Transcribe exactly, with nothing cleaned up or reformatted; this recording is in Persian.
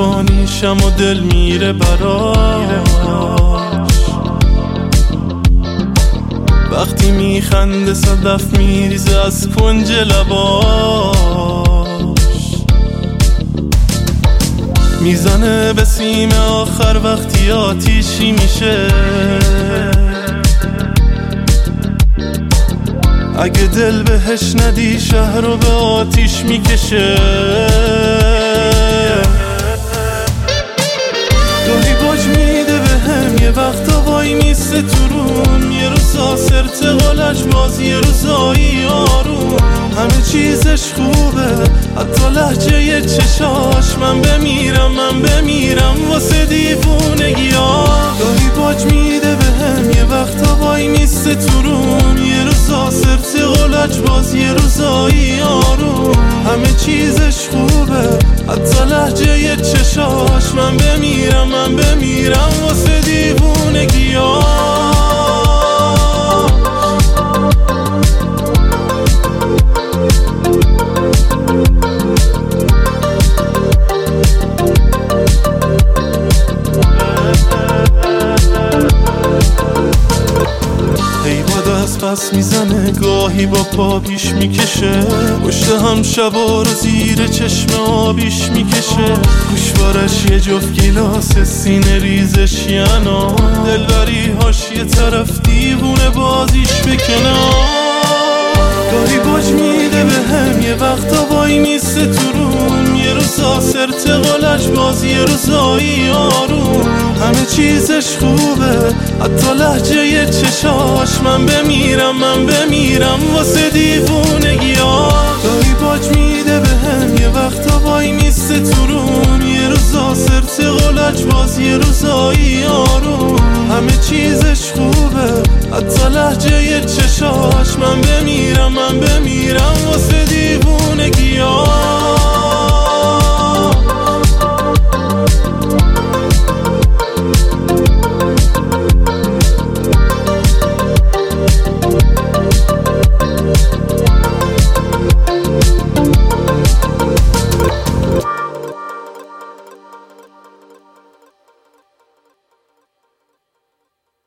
عصبانیشم و دل میره براش. وقتی میخنده صدف میریزه از کنج لباش. میزنه به سیم آخر وقتی آتیشی میشه. اگه دل بهش ندی شهر رو به آتیش میکشه. گاهی باج میده به هم یه وقتا وای میسته تو روم. یه روزا سرتقالش باز یه روزایی آروم. همه چیزش خوبه حتی لحجه چشاش. من بمیرم من بمیرم واسه دیوونگی ها. گاهی باج میده به هم یه وقتا وای میسته تو روم. یه روزا سرتقالش باز یه روزایی آروم. همه چیزش خوبه حتی لحجه چشاش. من بمیرم من بمیرم واسه دیوونگی ها. پس میزنه گاهی با پا پیش میکشه. پشت هم شبا رو زیر چشم آبیش میکشه. گوشوارش یه جفت گیلاس سینه ریزش یانا. دلبری هاش یه طرف دیوونه بازیش بکنه. گاهی باج میده به هم یه وقتا وای میسته تو روم. یه روزا سرتقالش باز یه روزایی آروم. همه چیزش خوبه حتی لحجه چشاش. من بمیرم من بمیرم واسه دیوونگی ها. گاهی باج میده به هم یه وقتا وای میسته تو روم. یه روزا سرتقالش باز یه روزایی آروم. همه چیزش خوبه حتی لحجه چشاش. من بمیرم من بمیرم واسه دیوونگی ها.